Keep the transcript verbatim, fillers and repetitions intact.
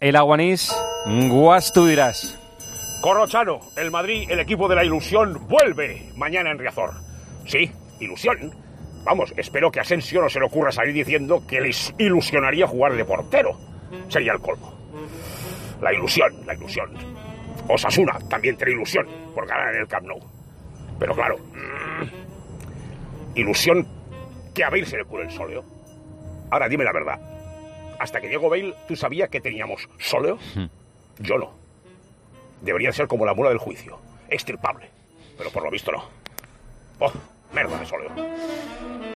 el Aguanís, Guas, tú dirás. Corrochano, el Madrid, el equipo de la ilusión, vuelve mañana en Riazor. Sí, ilusión. Vamos, espero que a Asensio no se le ocurra salir diciendo que les ilusionaría jugar de portero. Sería el colmo. La ilusión, la ilusión. Osasuna también tiene ilusión por ganar en el Camp Nou. Pero claro, mmm, ilusión que a Bale se le cure el sóleo. Ahora dime la verdad. Hasta que llegó Bale, ¿tú sabías que teníamos sóleo? Yo no. Debería ser como la mula del juicio. Extirpable. Pero por lo visto no. Oh, merda de sóleo.